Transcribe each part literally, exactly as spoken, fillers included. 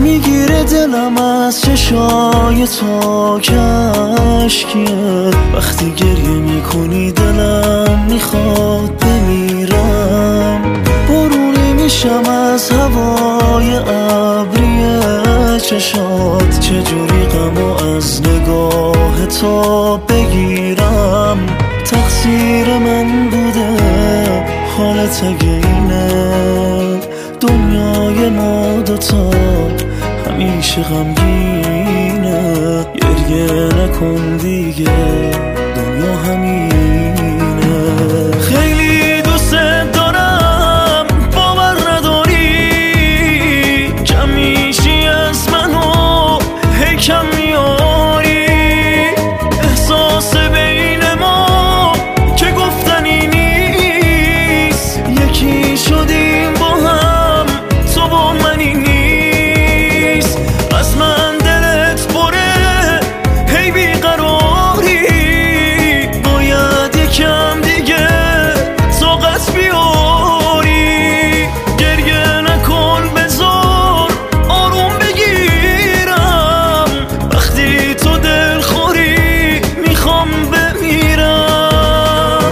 میگیره دلم از چشای تو کشکیه. وقتی گریه میکنی دلم میخواد بمیرم. بارونی میشم از هوای ابری چشات. چجوری غمو از نگاه تو بگیرم؟ تقصیر من بوده حالت اگه اینه. دنیای ما دوتا همیشه غمگینه. گریه نکن دیگه دنیا همینه. خیلی دوست دارم باور نداری. کم میشی از منو هی کم میاری. احساس بین ما که گفتنی نیست. یکی شدیم با هم تو با منی نیست. از من دلت پره هی بیقراری. باید یکم دیگه طاقت بیاری. گریه نکن بذار آروم بگیرم. وقتی تو دلخوری میخوام بمیرم.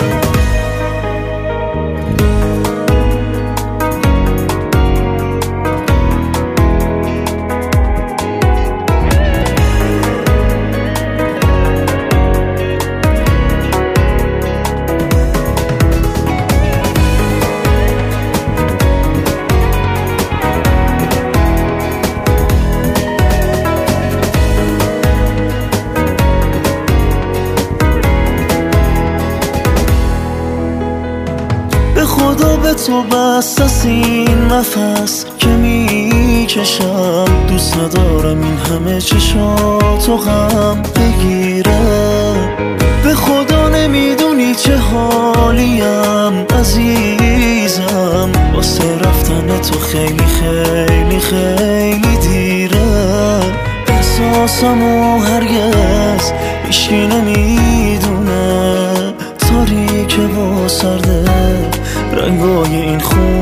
به خدا به تو بست از این نفس که میکشم. دوست ندارم این همه چشاتو غم بگیره. به خدا نمیدونی چه حالیم عزیزم. واسه رفتن تو خیلی خیلی خیلی دیره. احساسمو هرگز هیچکی نمیدونه. تاریکه و سرده رنگای این خون